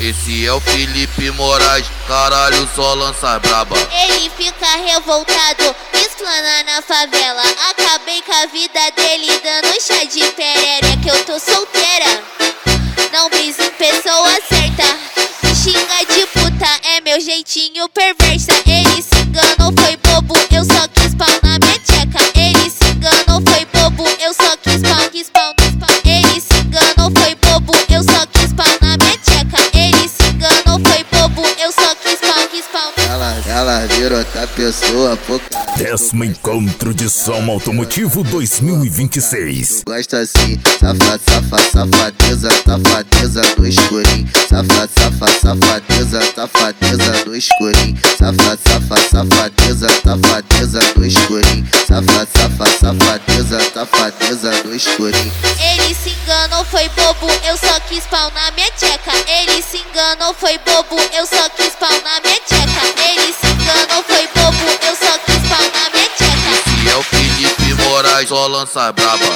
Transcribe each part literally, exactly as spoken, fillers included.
Esse é o Felipe Moraes, caralho, só lança braba. Ele fica revoltado, explana na favela. Acabei com a vida dele dando chá de perere. Que eu tô solteira, não brisa em pessoa certa. Me xinga de puta, é meu jeitinho perversa. Ele se enganou, foi bobo, eu só quis pau na minha tcheca. Ele se enganou, foi bobo, eu só quis pau, quis pau, quis pau. Ele se enganou, foi bobo, eu só quis pau na minha tcheca. Ele se enganou, foi bobo, eu só quis pau, quis pau. Ela, ela virou outra pessoa, pouca. Décimo encontro de som automotivo dois mil e vinte e seis. Gosta assim, safado, safado, safadeza, safadeza do escurinho. Safado, safado, safadeza, safadeza do escurinho. Safado, safado, safadeza, safadeza do escurinho. Safado, safado, safadeza, safadeza do escurinho. Ele se enganou, foi bobo, eu só quis pau na minha tcheca. Ele se enganou, foi bobo, eu só quis pau na minha tcheca. Ele se enganou, foi bobo, eu só quis pau na minha tcheca. Esse é o Felipe Moraes, só lança braba.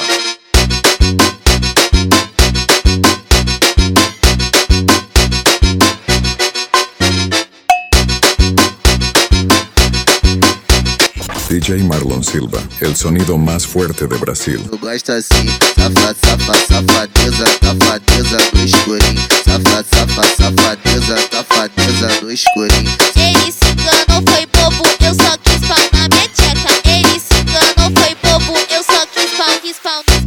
D J Marlon Silva, el sonido más fuerte de Brasil. Eu gosto assim, safado, safado, safadeza, safadeza do escurinho. Safado, safado, safadeza, safadeza do escurinho. Ele se enganou, foi bobo, eu só quis pau na minha tcheca. Ele se enganou, foi bobo, eu só quis pau, quis pau.